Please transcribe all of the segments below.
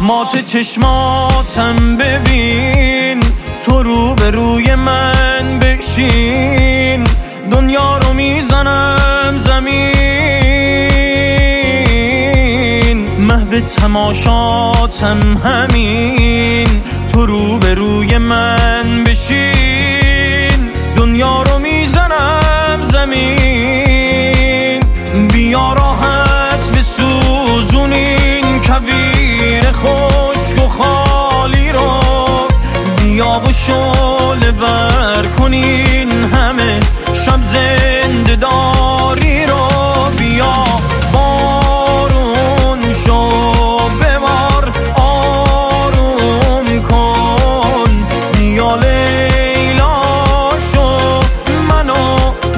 مات چشماتم ببین، تو رو به روی من بشین، دنیا رو میزنم زمین، محو تماشاتم همین، تو رو به روی من بشین، دنیا رو میزنم زمین. بیا راحت بسوزونین کویر خشک و خالی رو، بیا و شعله بر کنین همه شب زنده داری رو. بیا بارون شو ببار آروم کن، بیا لیلا شو منو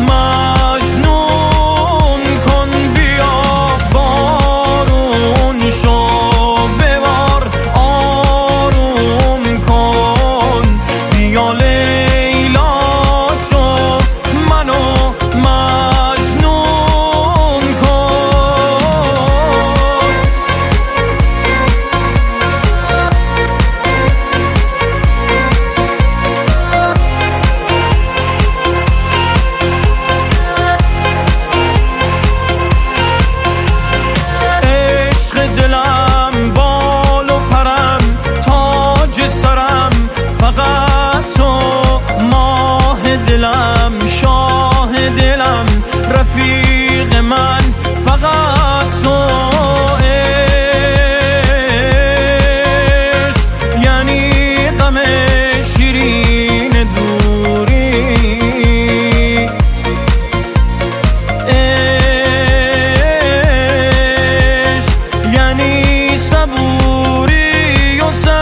مجنون کن. بیا بارون شو ببار آروم کن، بیا لیلا شو منو مجنون کن. عشق دلم بال و پرم، تاج سرم فقط تو، ماه دلم شاه دلم رفیق من فقط تو. عشق یعنی غم شیرین دوری، عشق یعنی صبوری و